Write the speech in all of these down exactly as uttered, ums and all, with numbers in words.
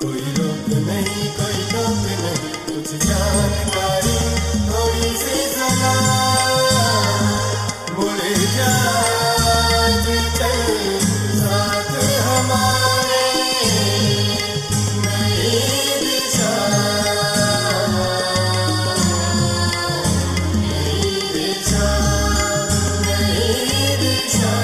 कोई रोक नहीं, कोई टोक नहीं, कुछ जानकारी थोड़ी सी जरा मुड़ जा चल साथ हमारे नई दिशा नई दिशा नई दिशा।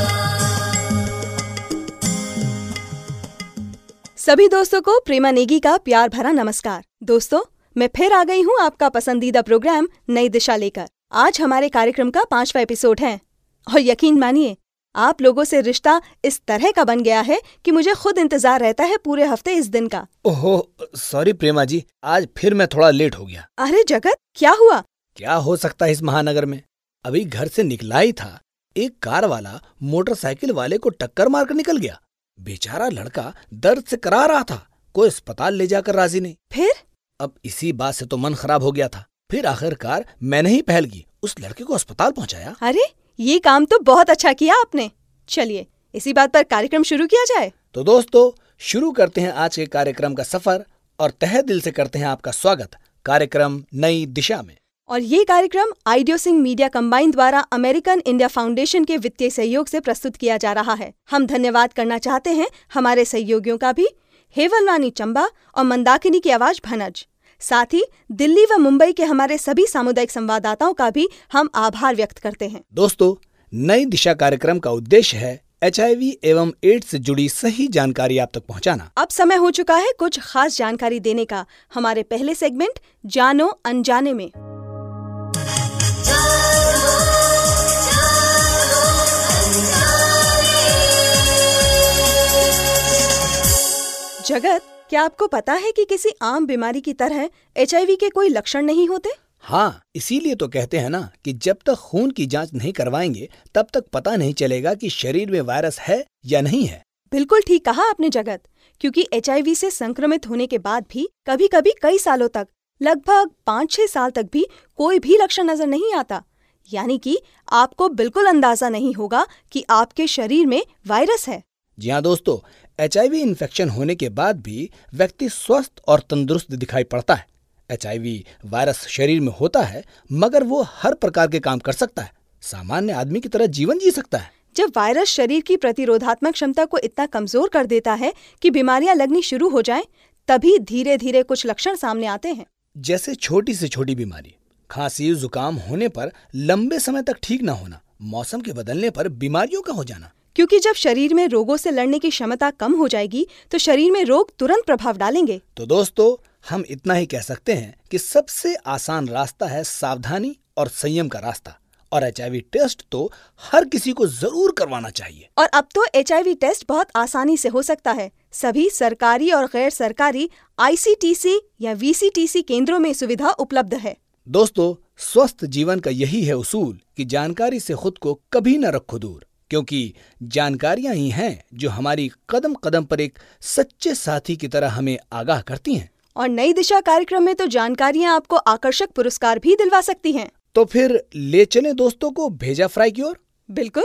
सभी दोस्तों को प्रेमा नेगी का प्यार भरा नमस्कार। दोस्तों, मैं फिर आ गई हूँ आपका पसंदीदा प्रोग्राम नई दिशा लेकर। आज हमारे कार्यक्रम का पांचवा एपिसोड है और यकीन मानिए आप लोगों से रिश्ता इस तरह का बन गया है कि मुझे खुद इंतजार रहता है पूरे हफ्ते इस दिन का। ओहो सॉरी प्रेमा जी, आज फिर मैं थोड़ा लेट हो गया। अरे जगत, क्या हुआ? क्या हो सकता है इस महानगर में। अभी घर से निकला ही था, एक कार वाला मोटरसाइकिल वाले को टक्कर मारकर निकल गया। बेचारा लड़का दर्द से करा रहा था, कोई अस्पताल ले जाकर राजी नहीं। फिर अब इसी बात से तो मन खराब हो गया था। फिर आखिरकार मैंने ही पहल की, उस लड़के को अस्पताल पहुंचाया। अरे ये काम तो बहुत अच्छा किया आपने। चलिए इसी बात पर कार्यक्रम शुरू किया जाए। तो दोस्तों शुरू करते हैं आज के कार्यक्रम का सफर और तहे दिल से करते हैं आपका स्वागत कार्यक्रम नई दिशा में। और ये कार्यक्रम आइडियो सिंह मीडिया कंबाइन द्वारा अमेरिकन इंडिया फाउंडेशन के वित्तीय सहयोग से प्रस्तुत किया जा रहा है। हम धन्यवाद करना चाहते हैं हमारे सहयोगियों का भी, हेवलवानी चंबा और मंदाकिनी की आवाज भनज। साथ ही दिल्ली व मुंबई के हमारे सभी सामुदायिक संवाददाताओं का भी हम आभार व्यक्त करते हैं। दोस्तों, नई दिशा कार्यक्रम का उद्देश्य है एच आई वी एवं एड्स से जुड़ी सही जानकारी आप तक पहुंचाना। अब समय हो चुका है कुछ खास जानकारी देने का। हमारे पहले सेगमेंट जानो अनजाने में जगत, क्या आपको पता है कि किसी आम बीमारी की तरह एच आई वी के कोई लक्षण नहीं होते? हाँ, इसीलिए तो कहते हैं ना कि जब तक खून की जांच नहीं करवाएंगे तब तक पता नहीं चलेगा कि शरीर में वायरस है या नहीं है। बिल्कुल ठीक कहा आपने जगत, क्योंकि एच आई वी से संक्रमित होने के बाद भी कभी कभी कई सालों तक, लगभग पाँच छह साल तक भी कोई भी लक्षण नजर नहीं आता। यानी कि आपको बिल्कुल अंदाजा नहीं होगा कि आपके शरीर में वायरस है। जी हाँ दोस्तों, एच आई वी इन्फेक्शन होने के बाद भी व्यक्ति स्वस्थ और तंदुरुस्त दिखाई पड़ता है। एच आई वी वायरस शरीर में होता है मगर वो हर प्रकार के काम कर सकता है, सामान्य आदमी की तरह जीवन जी सकता है। जब वायरस शरीर की प्रतिरोधात्मक क्षमता को इतना कमजोर कर देता है कि बीमारियां लगनी शुरू हो जाएं, तभी धीरे धीरे कुछ लक्षण सामने आते हैं। जैसे छोटी से छोटी बीमारी, खांसी जुकाम होने पर लंबे समय तक ठीक न होना, मौसम के बदलने पर बीमारियों का हो जाना। क्योंकि जब शरीर में रोगों से लड़ने की क्षमता कम हो जाएगी तो शरीर में रोग तुरंत प्रभाव डालेंगे। तो दोस्तों, हम इतना ही कह सकते हैं कि सबसे आसान रास्ता है सावधानी और संयम का रास्ता। और एच आई वी टेस्ट तो हर किसी को जरूर करवाना चाहिए। और अब तो एच आई वी टेस्ट बहुत आसानी से हो सकता है। सभी सरकारी और गैर सरकारी आई सी टी सी या वी सी टी सी केंद्रों में सुविधा उपलब्ध है। दोस्तों, स्वस्थ जीवन का यही है उसूल कि जानकारी से खुद को कभी न रखो दूर, क्योंकि जानकारियां ही हैं जो हमारी कदम कदम पर एक सच्चे साथी की तरह हमें आगाह करती हैं। और नई दिशा कार्यक्रम में तो जानकारियां आपको आकर्षक पुरस्कार भी दिलवा सकती हैं। तो फिर ले चलें दोस्तों को भेजा फ्राई की ओर। बिल्कुल।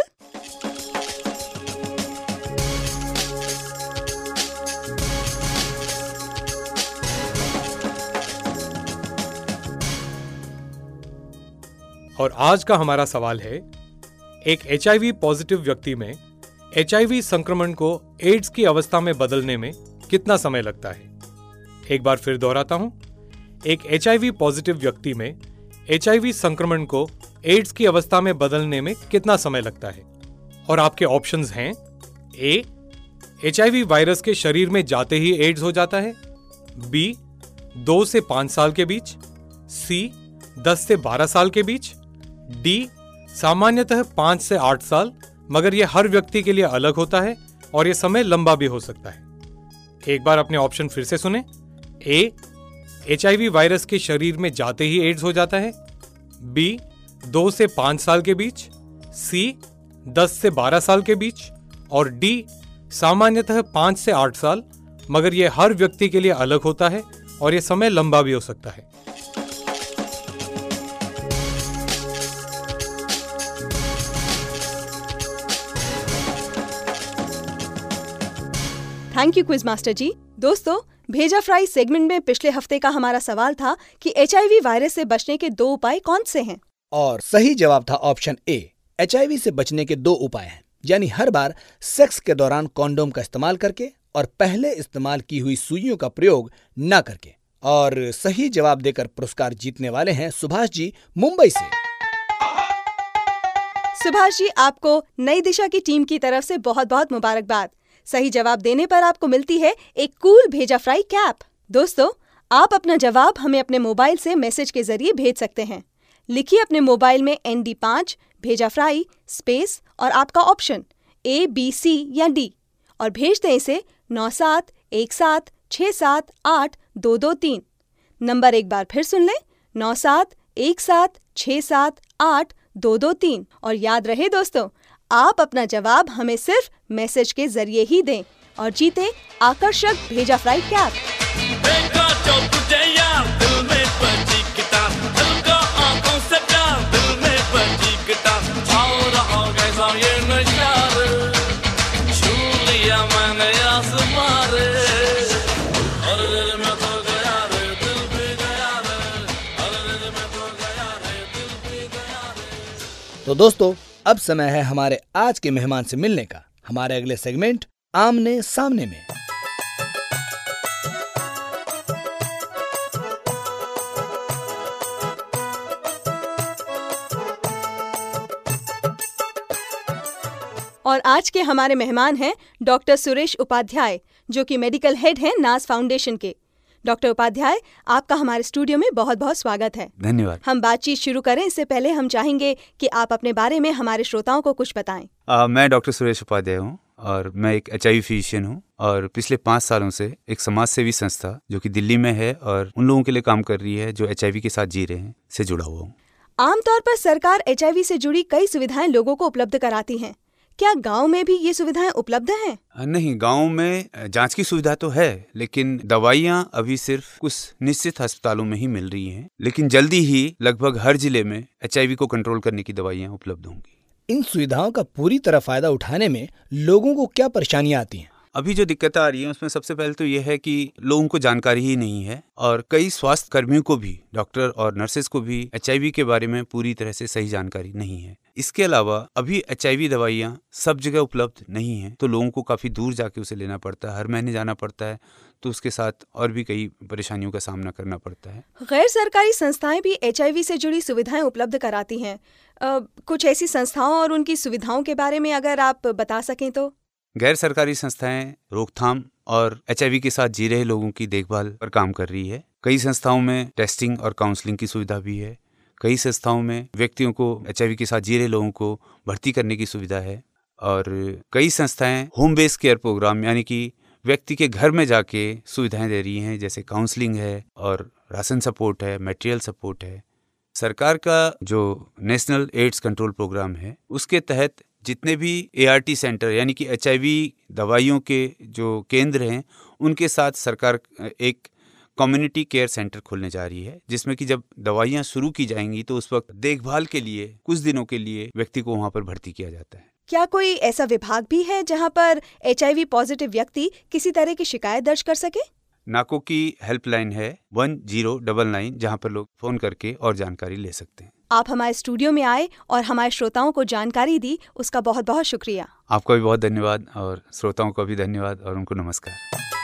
और आज का हमारा सवाल है, एक एच आई वी पॉजिटिव व्यक्ति में एच आई वी संक्रमण को एड्स की अवस्था में बदलने में कितना समय लगता है? एक बार फिर दोहराता हूं, एक एच आई वी पॉजिटिव व्यक्ति में एच आई वी संक्रमण को एड्स की अवस्था में बदलने में कितना समय लगता है? और आपके ऑप्शंस हैं: A, H I V virus के शरीर में जाते ही एड्स हो जाता है, बी, दो से पांच साल के बीच, सी, दस से बारह साल के बीच, डी, सामान्यतः पांच से आठ साल, मगर यह हर व्यक्ति के लिए अलग होता है और यह समय लंबा भी हो सकता है। एक बार अपने ऑप्शन फिर से सुने। A, H I V virus के शरीर में जाते ही एड्स हो जाता है, बी, दो से पांच साल के बीच, सी, दस से बारह साल के बीच, और डी, सामान्यतः पांच से आठ साल, मगर यह हर व्यक्ति के लिए अलग होता है और यह समय लंबा भी हो सकता है। Thank you quiz master ji. दोस्तों, भेजा फ्राई सेगमेंट में पिछले हफ्ते का हमारा सवाल था कि एचआईवी वायरस से बचने के दो उपाय कौन से हैं? और सही जवाब था ऑप्शन ए। एचआईवी से बचने के दो उपाय हैं, यानी हर बार सेक्स के दौरान कॉन्डोम का इस्तेमाल करके और पहले इस्तेमाल की हुई सुइयों का प्रयोग न करके। और सही जवाब देकर पुरस्कार जीतने वाले हैं सुभाष जी मुंबई से। सुभाष जी, आपको नई दिशा की टीम की तरफ से बहुत बहुत मुबारकबाद। सही जवाब देने पर आपको मिलती है एक कूल भेजा फ्राई कैप। दोस्तों, आप अपना जवाब हमें अपने मोबाइल से मैसेज के जरिए भेज सकते हैं। लिखिए अपने मोबाइल में एन डी पाँच भेजा फ्राई स्पेस और आपका ऑप्शन ए बी सी या डी और भेज दें इसे नौ सात एक सात छः सात आठ दो दो तीन। नंबर एक बार फिर सुन लें, नौ सात एक सात छः सात आठ दो दो तीन। और याद रहे दोस्तों, आप अपना जवाब हमें सिर्फ मैसेज के जरिए ही दें और जीतें आकर्षक भेजा फ्राई कैप। तो दोस्तों, अब समय है हमारे आज के मेहमान से मिलने का। हमारे अगले सेगमेंट आमने सामने में। और आज के हमारे मेहमान हैं डॉक्टर सुरेश उपाध्याय, जो कि मेडिकल हेड हैं नाज फाउंडेशन के। डॉक्टर उपाध्याय, आपका हमारे स्टूडियो में बहुत बहुत स्वागत है। धन्यवाद। हम बातचीत शुरू करें इससे पहले हम चाहेंगे कि आप अपने बारे में हमारे श्रोताओं को कुछ बताएं। आ, मैं डॉक्टर सुरेश उपाध्याय हूँ और मैं एक एचआईवी फिजिशियन हूँ और पिछले पाँच सालों से एक समाज सेवी संस्था जो कि दिल्ली में है और उन लोगों के लिए काम कर रही है जो एचआईवी के साथ जी रहे हैं से जुड़ा हुआ हूँ। आमतौर पर सरकार एचआईवी से जुड़ी कई सुविधाएं लोगों को उपलब्ध कराती हैं। क्या गांव में भी ये सुविधाएं उपलब्ध हैं? नहीं, गांव में जांच की सुविधा तो है, लेकिन दवाइयां अभी सिर्फ कुछ निश्चित अस्पतालों में ही मिल रही हैं। लेकिन जल्दी ही लगभग हर जिले में एचआईवी को कंट्रोल करने की दवाइयां उपलब्ध होंगी। इन सुविधाओं का पूरी तरह फायदा उठाने में लोगों को क्या परेशानियां आती हैं? अभी जो दिक्कतें आ रही हैं उसमें सबसे पहले तो ये है कि लोगों को जानकारी ही नहीं है और कई स्वास्थ्य कर्मियों को भी, डॉक्टर और नर्सेज को भी एचआईवी के बारे में पूरी तरह से सही जानकारी नहीं है। इसके अलावा अभी एचआईवी दवाइयाँ सब जगह उपलब्ध नहीं हैं, तो लोगों को काफ़ी दूर जाके उसे लेना पड़ता है, हर महीने जाना पड़ता है, तो उसके साथ और भी कई परेशानियों का सामना करना पड़ता है। गैर सरकारी संस्थाएं भी एचआईवी से जुड़ी सुविधाएं उपलब्ध कराती हैं। आ, कुछ ऐसी संस्थाओं और उनकी सुविधाओं के बारे में अगर आप बता सकें तो। गैर सरकारी संस्थाएं रोकथाम और एचआईवी के साथ जी रहे लोगों की देखभाल पर काम कर रही है। कई संस्थाओं में टेस्टिंग और काउंसलिंग की सुविधा भी है। कई संस्थाओं में व्यक्तियों को, एचआईवी के साथ जी रहे लोगों को भर्ती करने की सुविधा है। और कई संस्थाएं होम बेस्ड केयर प्रोग्राम यानी कि व्यक्ति के घर में जाके सुविधाएं दे रही हैं, जैसे काउंसलिंग है और राशन सपोर्ट है, मटेरियल सपोर्ट है। सरकार का जो नेशनल एड्स कंट्रोल प्रोग्राम है उसके तहत जितने भी एआरटी सेंटर यानी कि एचआईवी दवाइयों के जो केंद्र हैं उनके साथ सरकार एक कम्युनिटी केयर सेंटर खोलने जा रही है, जिसमें कि जब दवाइयां शुरू की जाएंगी तो उस वक्त देखभाल के लिए कुछ दिनों के लिए व्यक्ति को वहां पर भर्ती किया जाता है। क्या कोई ऐसा विभाग भी है जहां पर एचआईवी पॉजिटिव व्यक्ति किसी तरह की शिकायत दर्ज कर सके? नाको की हेल्पलाइन है वन जीरो डबल नाइन, जहाँ पर लोग फोन करके और जानकारी ले सकते हैं। आप हमारे स्टूडियो में आए और हमारे श्रोताओं को जानकारी दी, उसका बहुत बहुत शुक्रिया। आपका भी बहुत धन्यवाद और श्रोताओं का भी धन्यवाद और उनको नमस्कार।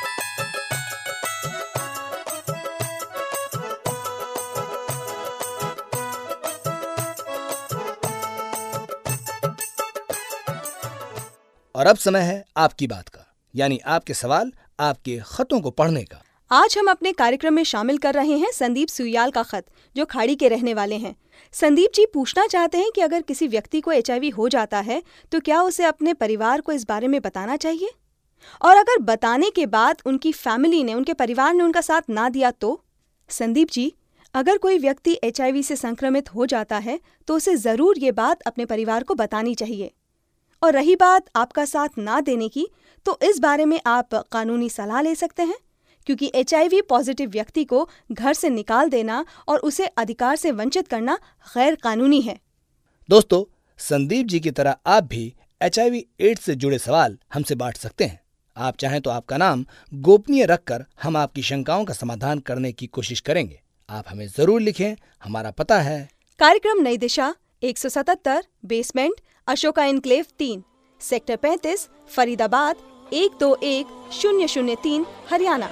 और अब समय है आपकी बात का, यानी आपके सवाल, आपके खतों को पढ़ने का। आज हम अपने कार्यक्रम में शामिल कर रहे हैं संदीप सुयाल का खत, जो खाड़ी के रहने वाले हैं। संदीप जी पूछना चाहते हैं कि अगर किसी व्यक्ति को एचआईवी हो जाता है तो क्या उसे अपने परिवार को इस बारे में बताना चाहिए, और अगर बताने के बाद उनकी फैमिली ने, उनके परिवार ने उनका साथ ना दिया तो? संदीप जी, अगर कोई व्यक्ति एचआईवी से संक्रमित हो जाता है तो उसे जरूर ये बात अपने परिवार को बतानी चाहिए। और रही बात आपका साथ ना देने की, तो इस बारे में आप कानूनी सलाह ले सकते हैं, क्योंकि एचआईवी पॉजिटिव व्यक्ति को घर से निकाल देना और उसे अधिकार से वंचित करना गैर कानूनी है। दोस्तों, संदीप जी की तरह आप भी एचआईवी एड्स से जुड़े सवाल हमसे बांट सकते हैं। आप चाहें तो आपका नाम गोपनीय रखकर हम आपकी शंकाओं का समाधान करने की कोशिश करेंगे। आप हमें जरूर लिखें। हमारा पता है कार्यक्रम नई दिशा, एक सौ सतहत्तर, बेसमेंट, अशोका इनक्लेव तीन, सेक्टर पैंतीस, फरीदाबाद एक दो एक शून्य शून्य तीन, हरियाणा।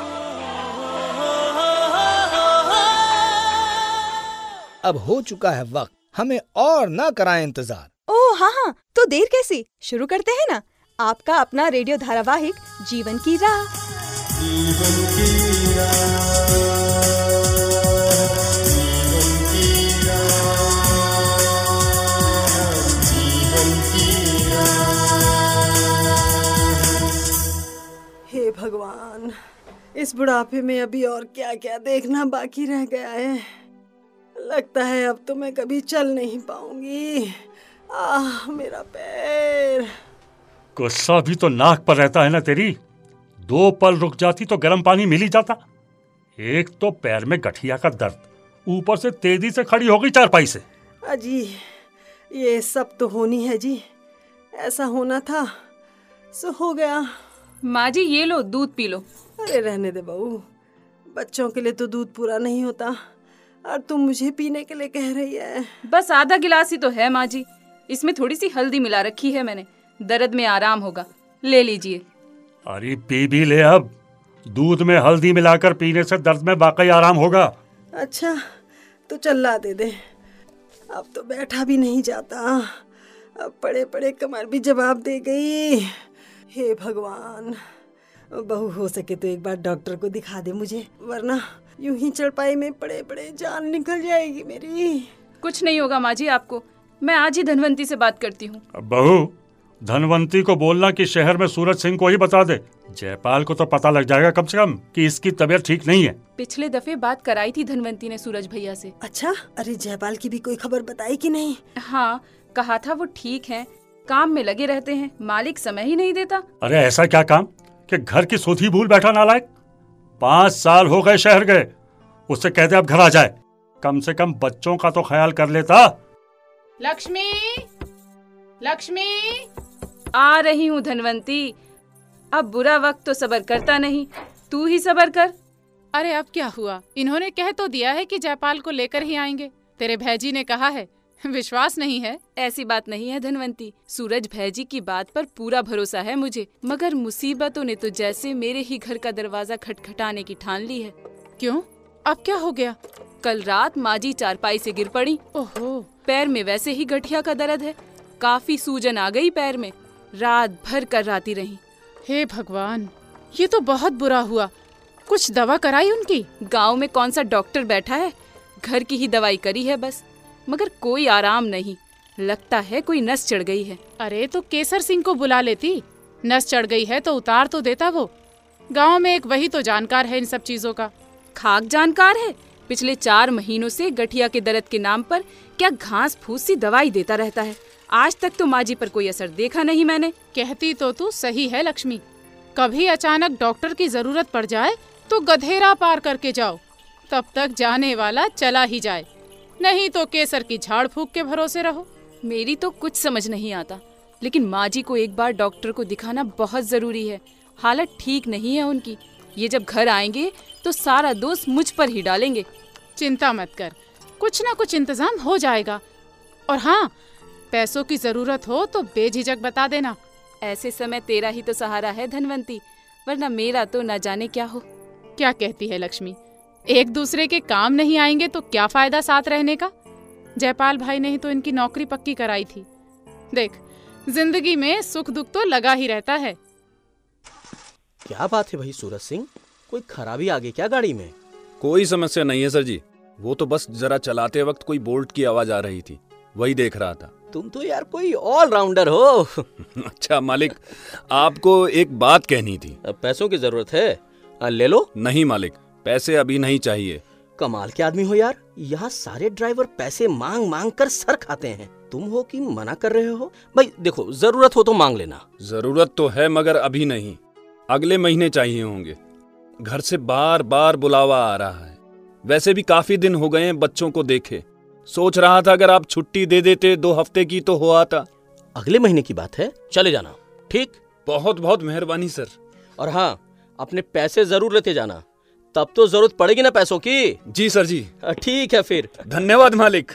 अब हो चुका है वक्त, हमें और ना कराएं इंतजार। ओह हाँ हाँ, तो देर कैसी, शुरू करते हैं ना आपका अपना रेडियो धारावाहिक जीवन की राह। जीवन की राह, जीवन की राह, जीवन की राह। हे भगवान, इस बुढ़ापे में अभी और क्या क्या देखना बाकी रह गया है। लगता है अब तो मैं कभी चल नहीं पाऊंगी। आह मेरा पैर। गुस्सा भी तो नाक पर रहता है ना तेरी। दो पल रुक जाती तो गर्म पानी मिल ही जाता। एक तो पैर में गठिया का दर्द, ऊपर से तेजी से खड़ी हो गई चारपाई से। अजी ये सब तो होनी है जी, ऐसा होना था सो हो गया। माँ जी ये लो दूध पी लो। अरे रहने दे बहू, बच्चों के लिए तो दूध पूरा नहीं होता और तुम मुझे पीने के लिए कह रही है। बस आधा गिलास ही तो है माँ जी, इसमें थोड़ी सी हल्दी मिला रखी है मैंने, दर्द में आराम होगा, ले लीजिए। अरे पी भी ले, अब दूध में हल्दी मिलाकर पीने से दर्द में वाकई आराम होगा। अच्छा तो चल्ला दे दे, अब तो बैठा भी नहीं जाता, अब पड़े पड़े कमर भी जवाब दे गई। हे भगवान, बहू हो सके तो एक बार डॉक्टर को दिखा दे मुझे, वरना यूं ही चढ़पाई में पड़े पड़े जान निकल जाएगी मेरी। कुछ नहीं होगा माँ जी आपको, मैं आज ही धनवंती से बात करती हूँ। बहू, धनवंती को बोलना कि शहर में सूरज सिंह को ही बता दे। जयपाल को तो पता लग जाएगा कम से कम कि इसकी तबीयत ठीक नहीं है। पिछले दफे बात कराई थी धनवंती ने सूरज भैया से। अच्छा, अरे जयपाल की भी कोई खबर बताई कि नहीं? हाँ कहा था वो ठीक है, काम में लगे रहते हैं, मालिक समय ही नहीं देता। अरे ऐसा क्या काम कि घर की सुधी भूल बैठा नालायक। पाँच साल हो गए शहर गए, उससे कहते अब घर आ जाए, कम से कम बच्चों का तो ख्याल कर लेता। लक्ष्मी, लक्ष्मी, आ रही हूँ धनवंती। अब बुरा वक्त तो सबर करता नहीं, तू ही सबर कर। अरे अब क्या हुआ, इन्होंने कह तो दिया है कि जयपाल को लेकर ही आएंगे, तेरे भैजी ने कहा है। विश्वास नहीं है? ऐसी बात नहीं है धनवंती, सूरज भैजी की बात पर पूरा भरोसा है मुझे, मगर मुसीबतों ने तो जैसे मेरे ही घर का दरवाजा खटखटाने की ठान ली है। क्यों, अब क्या हो गया? कल रात माँ जी चारपाई से गिर पड़ी। ओहो, पैर में वैसे ही गठिया का दर्द है, काफी सूजन आ गई पैर में, रात भर कर्राती रही। हे भगवान, ये तो बहुत बुरा हुआ। कुछ दवा कराई उनकी? गांव में कौन सा डॉक्टर बैठा है, घर की ही दवाई करी है बस, मगर कोई आराम नहीं, लगता है कोई नस चढ़ गई है। अरे तो केसर सिंह को बुला लेती, नस चढ़ गई है तो उतार तो देता वो। गांव में एक वही तो जानकार है इन सब चीजों का। खाक जानकार है, पिछले चार महीनों से गठिया के दर्द के नाम पर क्या घास फूस सी दवाई देता रहता है। आज तक तो माँ जी पर कोई असर देखा नहीं मैंने। कहती तो तू सही है लक्ष्मी, कभी अचानक डॉक्टर की जरूरत पड़ जाए तो गधेरा पार करके जाओ, तब तक जाने वाला चला ही जाए, नहीं तो केसर की झाड़ फूक के भरोसे रहो। मेरी तो कुछ समझ नहीं आता, लेकिन माँ जी को एक बार डॉक्टर को दिखाना बहुत जरूरी है। हालत ठीक नहीं है उनकी, ये जब घर आएंगे तो सारा दोष मुझ पर ही डालेंगे। चिंता मत कर, कुछ ना कुछ इंतजाम हो जाएगा। और हाँ, पैसों की जरूरत हो तो बेझिझक बता देना। ऐसे समय तेरा ही तो सहारा है धनवंती, वरना मेरा तो न जाने क्या हो। क्या कहती है लक्ष्मी, एक दूसरे के काम नहीं आएंगे तो क्या फायदा साथ रहने का। जयपाल भाई ने ही तो इनकी नौकरी पक्की कराई थी। देख, जिंदगी में सुख दुख तो लगा ही रहता है। क्या बात है भाई सूरज सिंह, कोई खराबी आ गई क्या गाड़ी में? कोई समस्या नहीं है सर जी, वो तो बस जरा चलाते वक्त कोई बोल्ट की आवाज आ रही थी, वही देख रहा था। तुम तो यार कोई ऑलराउंडर हो। अच्छा मालिक, आपको एक बात कहनी थी। पैसों की जरूरत है? आ, ले लो। नहीं मालिक, पैसे अभी नहीं चाहिए। कमाल के आदमी हो यार, यहाँ सारे ड्राइवर पैसे मांग मांग कर सर खाते हैं, तुम हो कि मना कर रहे हो? भाई देखो, जरूरत हो तो मांग लेना। जरूरत तो है मगर अभी नहीं, अगले महीने चाहिए होंगे। घर से बार बार बुलावा आ रहा है, वैसे भी काफी दिन हो गए हैं बच्चों को देखे। सोच रहा था अगर आप छुट्टी दे देते दो हफ्ते की तो हो आता। अगले महीने की बात है, चले जाना। ठीक, बहुत बहुत मेहरबानी सर। और हाँ, अपने पैसे जरूर लेते जाना, तब तो जरूरत पड़ेगी ना पैसों की। जी सर जी। ठीक है फिर। धन्यवाद मालिक।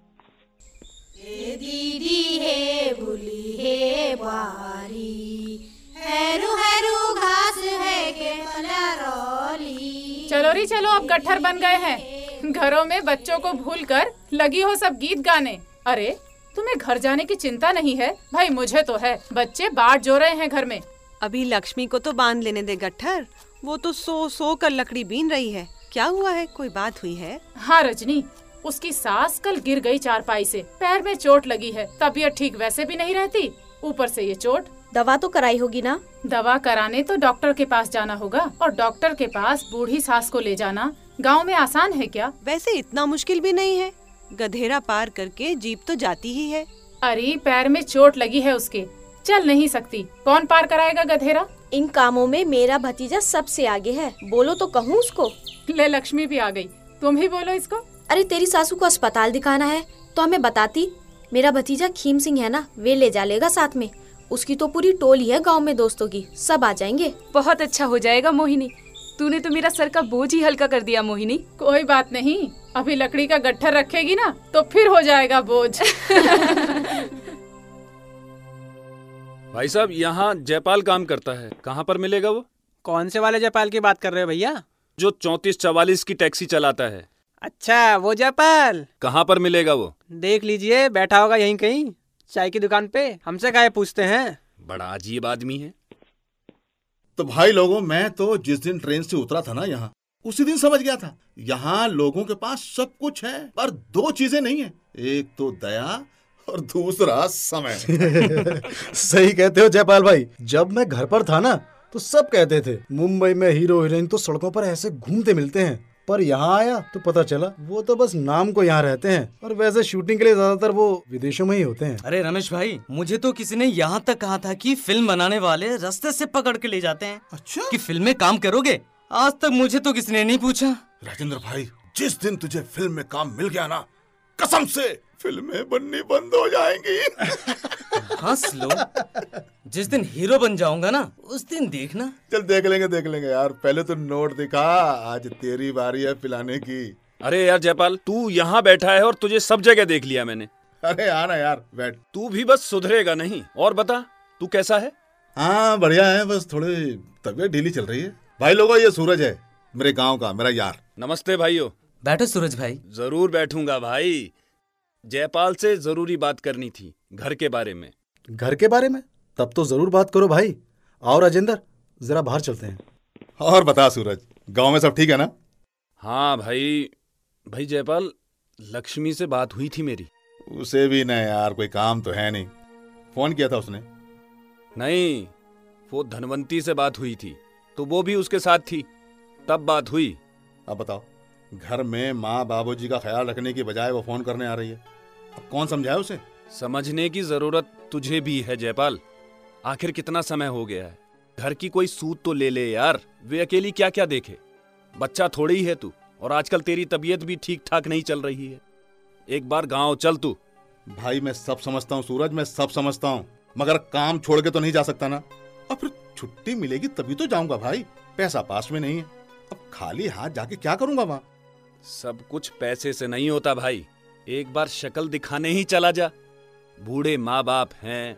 हे दीदी हे भूली हे बारी, हैरू हैरू घास है के मलरोली। चलो री चलो, अब गट्ठर बन गए हैं। घरों में बच्चों को भूलकर लगी हो सब गीत गाने। अरे तुम्हें घर जाने की चिंता नहीं है? भाई मुझे तो है, बच्चे बाट जो रहे हैं घर में। अभी लक्ष्मी को तो बांध लेने दे गट्ठर, वो तो सो सो कर लकड़ी बीन रही है। क्या हुआ है, कोई बात हुई है? हाँ रजनी, उसकी सास कल गिर गई चारपाई से, पैर में चोट लगी है। तबीयत ठीक वैसे भी नहीं रहती, ऊपर से ये चोट। दवा तो कराई होगी ना? दवा कराने तो डॉक्टर के पास जाना होगा, और डॉक्टर के पास बूढ़ी सास को ले जाना गांव में आसान है क्या? वैसे इतना मुश्किल भी नहीं है, गधेरा पार करके जीप तो जाती ही है। अरे पैर में चोट लगी है उसके, चल नहीं सकती, कौन पार कराएगा गधेरा? इन कामों में मेरा भतीजा सबसे आगे है, बोलो तो कहूँ उसको। ले लक्ष्मी भी आ गई, तुम ही बोलो इसको। अरे तेरी सासू को अस्पताल दिखाना है तो हमें बताती। मेरा भतीजा खीम सिंह है ना, वे ले जा लेगा साथ में। उसकी तो पूरी टोली है गांव में दोस्तों की, सब आ जाएंगे। बहुत अच्छा हो जाएगा मोहिनी, तूने तो मेरा सर का बोझ ही हल्का कर दिया मोहिनी। कोई बात नहीं, अभी लकड़ी का गट्ठर रखेगी ना तो फिर हो जाएगा बोझ। भाई साहब, यहाँ जयपाल काम करता है, कहाँ पर मिलेगा वो? कौन से वाले जयपाल की बात कर रहे हो भैया? जो चौंतीस चवालीस की टैक्सी चलाता है। अच्छा, वो जयपाल। कहाँ पर मिलेगा वो? देख लीजिए, बैठा होगा यहीं कहीं चाय की दुकान पे। हमसे काहे पूछते हैं? बड़ा अजीब आदमी है। तो भाई लोगों, मैं तो जिस दिन ट्रेन से उतरा था ना यहाँ, उसी दिन समझ गया था यहाँ लोगों के पास सब कुछ है, पर दो चीजें नहीं है। एक तो दया और दूसरा समय। सही कहते हो जयपाल भाई। जब मैं घर पर था ना तो सब कहते थे मुंबई में हीरो हीरोइन तो सड़कों पर ऐसे घूमते मिलते हैं, पर यहाँ आया तो पता चला वो तो बस नाम को यहाँ रहते हैं, और वैसे शूटिंग के लिए ज्यादातर वो विदेशों में ही होते हैं। अरे रमेश भाई, मुझे तो किसी ने यहाँ तक कहा था कि फिल्म बनाने वाले रास्ते से पकड़ के ले जाते हैं। अच्छा? कि फिल्म में काम करोगे? आज तक मुझे तो किसी ने नहीं पूछा। राजेंद्र भाई, जिस दिन तुझे फिल्म में काम मिल गया ना, कसम से फिल्में बननी बंद हो जाएंगी। हंस लो, जिस दिन हीरो बन जाऊंगा ना उस दिन देखना। चल देख लेंगे देख लेंगे यार, पहले तो नोट दिखा, आज तेरी बारी है पिलाने की। अरे यार जयपाल, तू यहाँ बैठा है और तुझे सब जगह देख लिया मैंने। अरे आना यार, बैठ। तू भी बस सुधरेगा नहीं। और बता, तू कैसा है? हाँ बढ़िया है, बस थोड़ी तबीयत ढीली चल रही है। भाई लोगों, ये सूरज है, मेरे गाँव का, मेरा यार। नमस्ते भाइयों। बैठो सूरज भाई। जरूर बैठूंगा भाई। जयपाल से जरूरी बात करनी थी, घर के बारे में। घर के बारे में? तब तो जरूर बात करो भाई। आओ राजेंद्र, जरा बाहर चलते हैं। और बता सूरज, गांव में सब ठीक है ना? हाँ भाई। भाई जयपाल, लक्ष्मी से बात हुई थी मेरी। उसे भी नहीं यार, कोई काम तो है नहीं। फोन किया था उसने? नहीं, वो धनवंती से बात हुई थी, तो वो भी उसके साथ थी, तब बात हुई। अब बताओ, घर में माँ बाबूजी का ख्याल रखने की बजाय वो फोन करने आ रही है। अब कौन समझाए उसे? समझने की जरूरत तुझे भी है जयपाल। आखिर कितना समय हो गया है, घर की कोई सूद तो ले ले यार। वे अकेली क्या क्या देखे, बच्चा थोड़ी ही है तू, और आजकल तेरी तबीयत भी ठीक ठाक नहीं चल रही है। एक बार गांव चल तू। भाई मैं सब समझता हूँ सूरज, मैं सब समझता हूँ, मगर काम छोड़ के तो नहीं जा सकता ना। और फिर छुट्टी मिलेगी तभी तो जाऊंगा भाई, पैसा पास में नहीं है। अब खाली हाथ जाके क्या करूंगा वहां? सब कुछ पैसे से नहीं होता भाई, एक बार शक्ल दिखाने ही चला जा। बूढ़े माँ बाप हैं,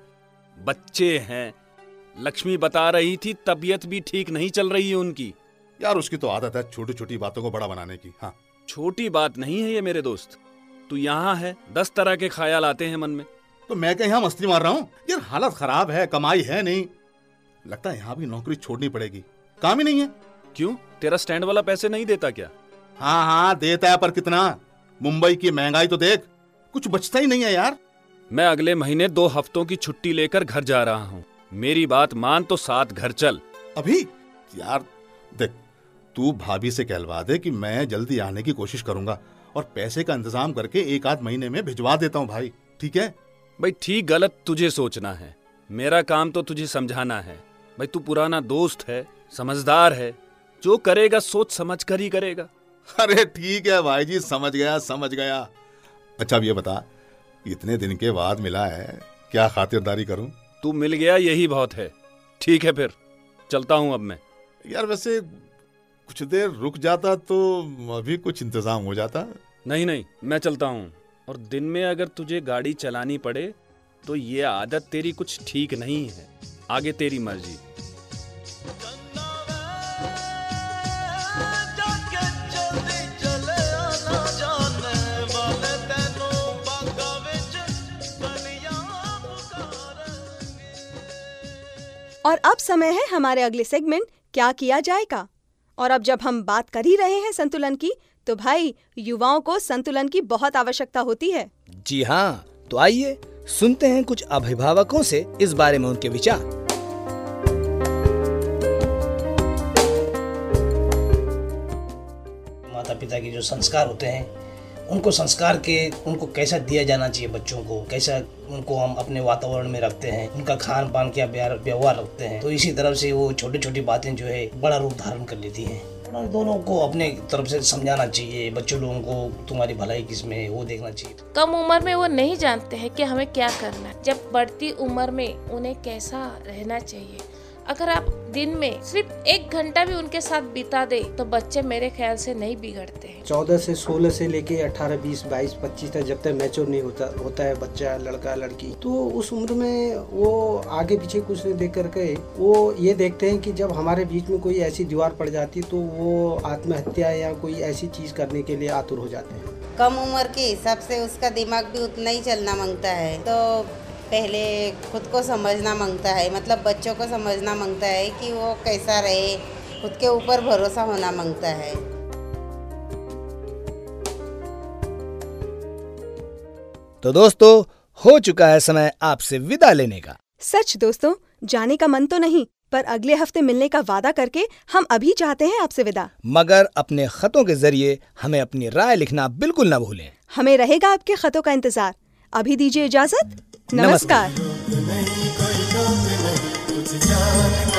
बच्चे हैं। लक्ष्मी बता रही थी तबीयत भी ठीक नहीं चल रही है उनकी। यार उसकी तो आदत है छोटी छोटी बातों को बड़ा बनाने की। हाँ, छोटी बात नहीं है ये मेरे दोस्त। तू यहाँ है, दस तरह के ख्याल आते हैं मन में। तो मैं क्या यहाँ मस्ती मार रहा हूँ? यार हालत खराब है, कमाई है नहीं, लगता है यहाँ भी नौकरी छोड़नी पड़ेगी, काम ही नहीं है। क्यों, तेरा स्टैंड वाला पैसे नहीं देता क्या? हाँ हाँ देता है, पर कितना? मुंबई की महंगाई तो देख, कुछ बचता ही नहीं है यार। मैं अगले महीने दो हफ्तों की छुट्टी लेकर घर जा रहा हूँ। मेरी बात मान तो साथ घर चल। अभी? यार देख, तू भाभी से कहलवा दे कि मैं जल्दी आने की कोशिश करूंगा, और पैसे का इंतजाम करके एक आध महीने में भिजवा देता हूँ भाई, ठीक है? भाई ठीक गलत तुझे सोचना है, मेरा काम तो तुझे समझाना है। भाई तू पुराना दोस्त है, समझदार है, जो करेगा सोच समझ कर ही करेगा। अरे ठीक है भाई जी, समझ गया समझ गया। अच्छा अब ये बता, इतने दिन के बाद मिला है, क्या खातिरदारी करूं? तू मिल गया यही बहुत है। ठीक है फिर चलता हूँ अब मैं। यार वैसे कुछ देर रुक जाता तो अभी कुछ इंतजाम हो जाता। नहीं नहीं मैं चलता हूँ, और दिन में अगर तुझे गाड़ी चलानी पड़े तो ये आदत तेरी कुछ ठीक नहीं है। आगे तेरी मर्जी। और अब समय है हमारे अगले सेगमेंट क्या किया जाए का। और अब जब हम बात कर ही रहे हैं संतुलन की, तो भाई युवाओं को संतुलन की बहुत आवश्यकता होती है। जी हाँ, तो आइए सुनते हैं कुछ अभिभावकों से इस बारे में उनके विचार। माता पिता के जो संस्कार होते हैं, उनको संस्कार के उनको कैसा दिया जाना चाहिए, बच्चों को कैसा उनको हम अपने वातावरण में रखते हैं, उनका खान पान क्या व्यवहार रखते हैं, तो इसी तरफ से वो छोटी छोटी बातें जो है बड़ा रूप धारण कर लेती हैं। और दोनों को अपने तरफ से समझाना चाहिए, बच्चों लोगों को तुम्हारी भलाई किसमें है वो देखना चाहिए। कम उम्र में वो नहीं जानते हैं कि हमें क्या करना है, जब बढ़ती उम्र में उन्हें कैसा रहना चाहिए। अगर आप दिन में सिर्फ एक घंटा भी उनके साथ बिता दे तो बच्चे मेरे ख्याल से नहीं बिगड़ते हैं। चौदह से सोलह से लेके अठारह बीस बाईस पच्चीस तक जब तक मैच्योर नहीं होता होता है बच्चा, लड़का लड़की, तो उस उम्र में वो आगे पीछे कुछ नहीं देख करके वो ये देखते हैं कि जब हमारे बीच में कोई ऐसी दीवार पड़ जाती तो वो आत्महत्या या कोई ऐसी चीज करने के लिए आतुर हो जाते हैं। कम उम्र के हिसाब से उसका दिमाग भी उतना ही चलना मांगता है, तो पहले खुद को समझना मांगता है, मतलब बच्चों को समझना मांगता है कि वो कैसा रहे, खुद के ऊपर भरोसा होना मांगता है। तो दोस्तों, हो चुका है समय आपसे विदा लेने का। सच दोस्तों, जाने का मन तो नहीं, पर अगले हफ्ते मिलने का वादा करके हम अभी चाहते हैं आपसे विदा। मगर अपने खतों के जरिए हमें अपनी राय लिखना बिल्कुल न भूलें। हमें रहेगा आपके खतों का इंतजार। अभी दीजिए इजाजत। नमस्कार। नमस्कार।